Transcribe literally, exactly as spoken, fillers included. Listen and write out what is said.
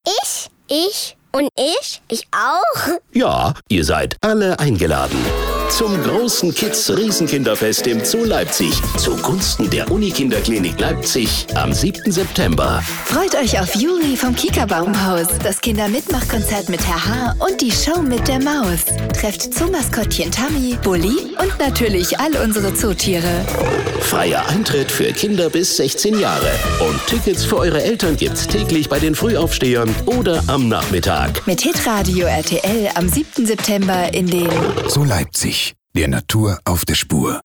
Ich? Ich? Und ich? Ich auch? Ja, ihr seid alle eingeladen. Zum großen Kids-Riesenkinderfest im Zoo Leipzig. Zugunsten der Unikinderklinik Leipzig am siebten September. Freut euch auf Juri vom Kika-Baumhaus, das Kindermitmachkonzert mit Herr H. und die Show mit der Maus. Trefft Zoomaskottchen Tammy, Bulli und natürlich all unsere Zootiere. Freier Eintritt für Kinder bis sechzehn Jahre. Und Tickets für eure Eltern gibt's täglich bei den Frühaufstehern oder am Nachmittag. Mit Hitradio R T L am siebten September in den Zoo Leipzig. Der Natur auf der Spur.